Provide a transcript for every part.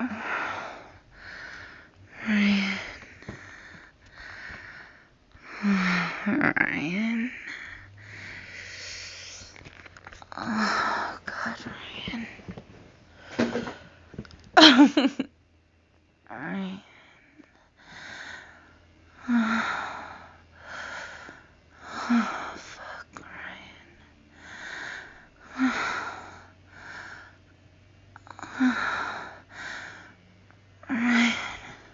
Ryan. Ryan. Oh, God, Ryan. Ryan. Oh, fuck, Ryan.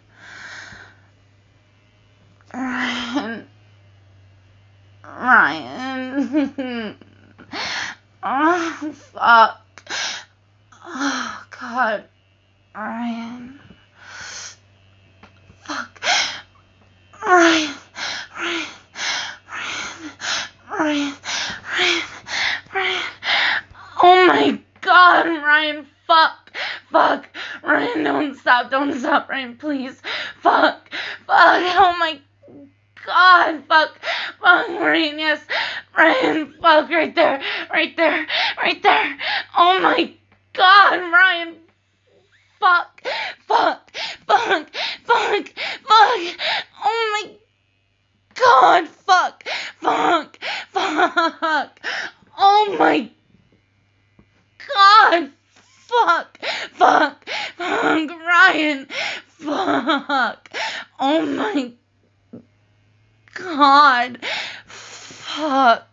Ryan. Ryan. Oh, fuck. Oh, God. Ryan. Fuck. Ryan. Ryan. Ryan. Ryan. Ryan. Ryan. Oh my God, Ryan. Fuck. Fuck. Ryan, don't stop, Ryan, please. Fuck. Oh my God. Fuck. Ryan, yes. Ryan, fuck, right there. Oh my God, Ryan. Fuck. Oh my God, fuck. Oh my God, fuck, Ryan, fuck. Oh my God, fuck.